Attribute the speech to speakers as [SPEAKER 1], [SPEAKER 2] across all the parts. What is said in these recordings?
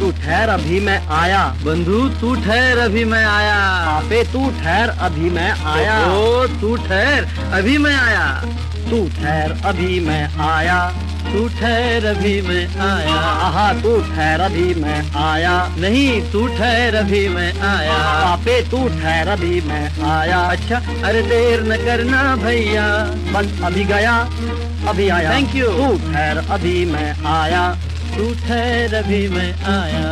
[SPEAKER 1] तू ठहर अभी मैं आया।
[SPEAKER 2] बंधु तू ठहर अभी मैं आया।
[SPEAKER 1] पापे तू ठहर अभी मैं आया।
[SPEAKER 2] ओ तू ठहर अभी मैं आया।
[SPEAKER 1] तू ठहर अभी मैं आया।
[SPEAKER 2] तू ठहर अभी मैं आया।
[SPEAKER 1] आहा तू ठहर अभी मैं आया।
[SPEAKER 2] नहीं तू ठहर अभी मैं आया।
[SPEAKER 1] पापे तू ठहर अभी मैं आया।
[SPEAKER 2] अच्छा अरे देर न करना भैया,
[SPEAKER 1] बस अभी गया अभी आया।
[SPEAKER 2] Thank you.
[SPEAKER 1] तू ठहर अभी मैं आया।
[SPEAKER 2] तू ठहर अभी मैं आया।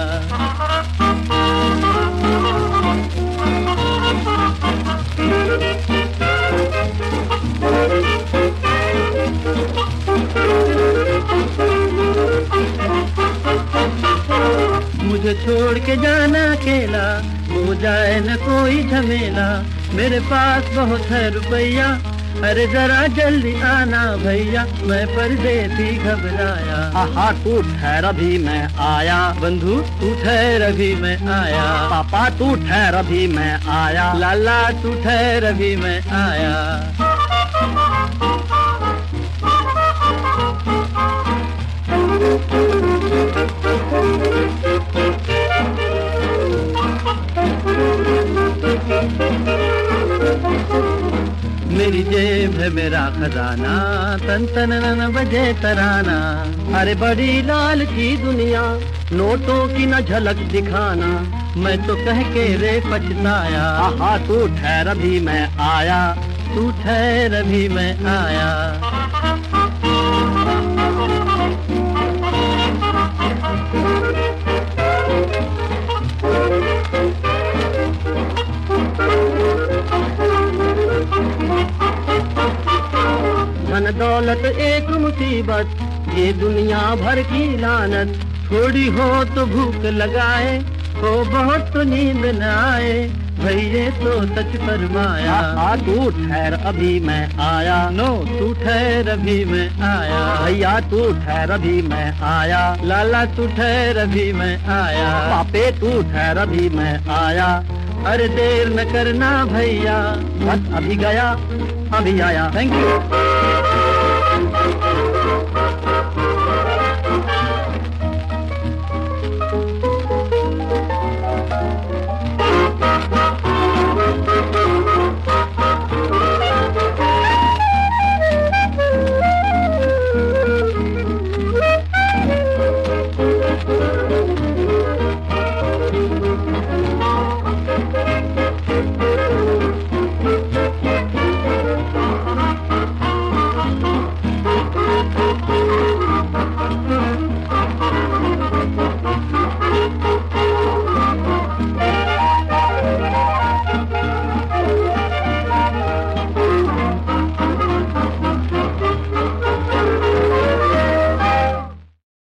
[SPEAKER 2] मुझे छोड़ के जाना अकेला, हो जाए न कोई झमेला, मेरे पास बहुत है रुपया, अरे जरा जल्दी आना भैया, मैं परदेसी घबराया।
[SPEAKER 1] आहा तू ठहर अभी मैं आया।
[SPEAKER 2] बंधु तू ठहर अभी मैं आया।
[SPEAKER 1] पापा तू ठहर अभी मैं आया।
[SPEAKER 2] लाला तू ठहर अभी मैं आया। मेरी जेब है मेरा खजाना, तन तन न बजे तराना,
[SPEAKER 1] अरे बड़ी लाल की दुनिया, नोटों की न झलक दिखाना,
[SPEAKER 2] मैं तो कह के रे पछताया।
[SPEAKER 1] आहा तू ठहर अभी मैं आया।
[SPEAKER 2] तू ठहर अभी मैं आया।
[SPEAKER 1] धन दौलत एक मुसीबत, ये दुनिया भर की लानत,
[SPEAKER 2] थोड़ी हो तो भूख लगाए, हो बहुत तो नींद न आए, भैया तो सच फरमाया।
[SPEAKER 1] आहा तू ठहर अभी मैं आया।
[SPEAKER 2] नो तू ठहर अभी मैं आया।
[SPEAKER 1] भैया तू ठहर अभी मैं आया।
[SPEAKER 2] लाला तू ठहर अभी मैं आया।
[SPEAKER 1] पापे तू ठहर अभी मैं आया।
[SPEAKER 2] अरे देर न करना भैया,
[SPEAKER 1] बस अभी गया अभी आया।
[SPEAKER 2] Thank you.